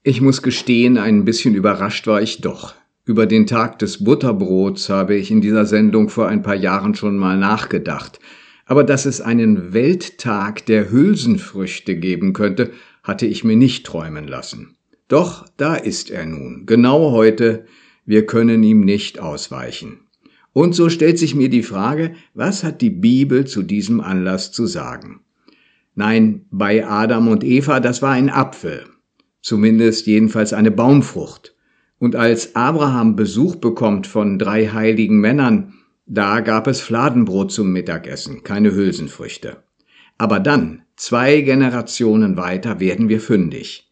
Ich muss gestehen, ein bisschen überrascht war ich doch. Über den Tag des Butterbrots habe ich in dieser Sendung vor ein paar Jahren schon mal nachgedacht. Aber dass es einen Welttag der Hülsenfrüchte geben könnte, hatte ich mir nicht träumen lassen. Doch da ist er nun, genau heute. Wir können ihm nicht ausweichen. Und so stellt sich mir die Frage, was hat die Bibel zu diesem Anlass zu sagen? Nein, bei Adam und Eva, das war ein Apfel. Zumindest jedenfalls eine Baumfrucht. Und als Abraham Besuch bekommt von 3 heiligen Männern, da gab es Fladenbrot zum Mittagessen, keine Hülsenfrüchte. Aber dann, 2 Generationen weiter, werden wir fündig.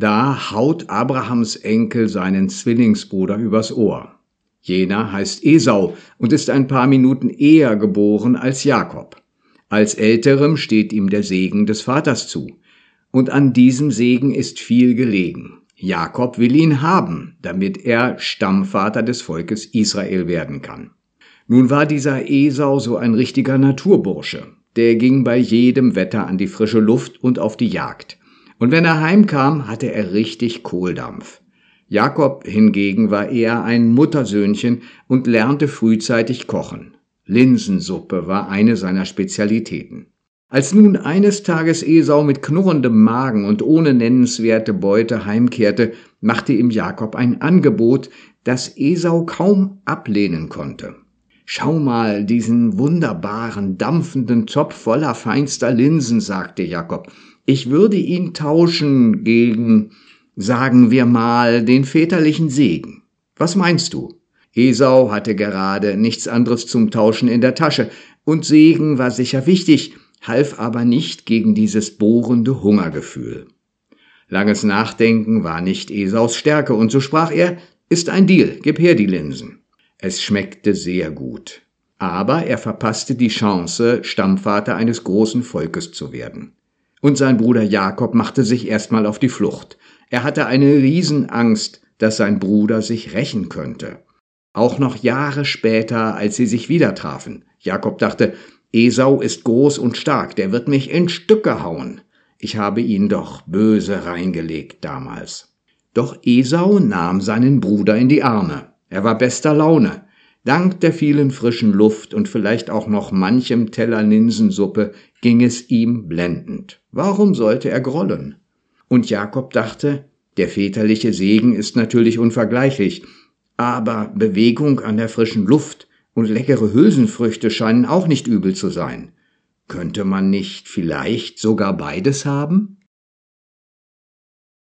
Da haut Abrahams Enkel seinen Zwillingsbruder übers Ohr. Jener heißt Esau und ist ein paar Minuten eher geboren als Jakob. Als Älterem steht ihm der Segen des Vaters zu. Und an diesem Segen ist viel gelegen. Jakob will ihn haben, damit er Stammvater des Volkes Israel werden kann. Nun war dieser Esau so ein richtiger Naturbursche. Der ging bei jedem Wetter an die frische Luft und auf die Jagd. Und wenn er heimkam, hatte er richtig Kohldampf. Jakob hingegen war eher ein Muttersöhnchen und lernte frühzeitig kochen. Linsensuppe war eine seiner Spezialitäten. Als nun eines Tages Esau mit knurrendem Magen und ohne nennenswerte Beute heimkehrte, machte ihm Jakob ein Angebot, das Esau kaum ablehnen konnte. »Schau mal, diesen wunderbaren, dampfenden Topf voller feinster Linsen«, sagte Jakob. »Ich würde ihn tauschen gegen, sagen wir mal, den väterlichen Segen. Was meinst du?« Esau hatte gerade nichts anderes zum Tauschen in der Tasche, und Segen war sicher wichtig, half aber nicht gegen dieses bohrende Hungergefühl. Langes Nachdenken war nicht Esaus Stärke, und so sprach er, »Ist ein Deal, gib her die Linsen.« Es schmeckte sehr gut, aber er verpasste die Chance, Stammvater eines großen Volkes zu werden. Und sein Bruder Jakob machte sich erstmal auf die Flucht. Er hatte eine Riesenangst, dass sein Bruder sich rächen könnte. Auch noch Jahre später, als sie sich wieder trafen. Jakob dachte, Esau ist groß und stark, der wird mich in Stücke hauen. Ich habe ihn doch böse reingelegt damals. Doch Esau nahm seinen Bruder in die Arme. Er war bester Laune. Dank der vielen frischen Luft und vielleicht auch noch manchem Teller Linsensuppe ging es ihm blendend. Warum sollte er grollen? Und Jakob dachte, der väterliche Segen ist natürlich unvergleichlich, aber Bewegung an der frischen Luft und leckere Hülsenfrüchte scheinen auch nicht übel zu sein. Könnte man nicht vielleicht sogar beides haben?